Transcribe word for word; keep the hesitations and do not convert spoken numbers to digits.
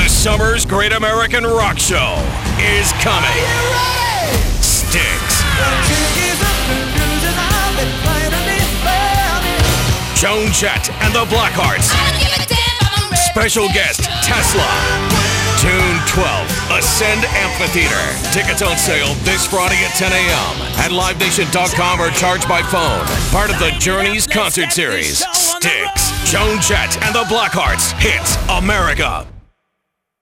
The summer's Great American Rock Show is coming. Styx. Joan Jett and the Blackhearts. Special guest, Tesla. June twelfth, Ascend Amphitheater. Tickets on sale this Friday at ten a.m. at live nation dot com or charged by phone. Part of the Journeys concert series. Styx, Joan Jett and the Blackhearts. Hits America.